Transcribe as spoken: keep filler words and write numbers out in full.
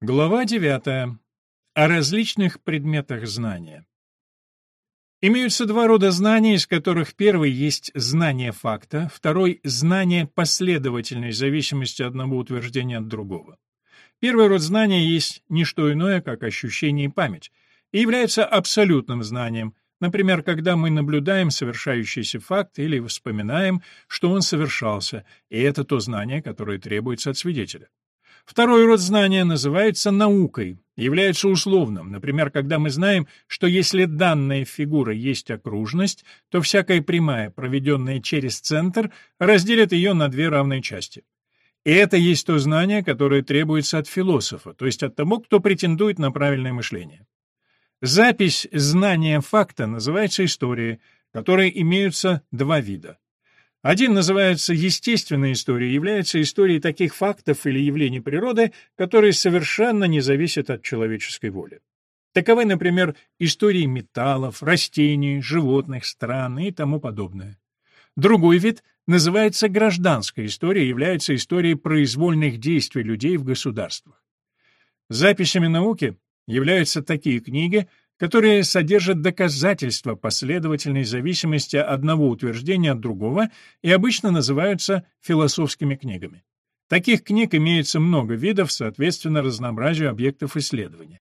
Глава девятая. О различных предметах знания. Имеются два рода знаний, из которых первый есть знание факта, второй — знание последовательной зависимости одного утверждения от другого. Первый род знания есть не что иное, как ощущение и память, и является абсолютным знанием, например, когда мы наблюдаем совершающийся факт или вспоминаем, что он совершался, и это то знание, которое требуется от свидетеля. Второй род знания называется наукой, является условным, например, когда мы знаем, что если данная фигура есть окружность, то всякая прямая, проведенная через центр, разделит ее на две равные части. И это есть то знание, которое требуется от философа, то есть от того, кто претендует на правильное мышление. Запись знания факта называется историей, которой имеются два вида. Один называется естественной историей, является историей таких фактов или явлений природы, которые совершенно не зависят от человеческой воли. Таковы, например, истории металлов, растений, животных, стран и тому подобное. Другой вид называется гражданской историей, является историей произвольных действий людей в государствах. Записями науки являются такие книги, которые содержат доказательства последовательной зависимости одного утверждения от другого и обычно называются философскими книгами. Таких книг имеется много видов, соответственно разнообразию объектов исследования.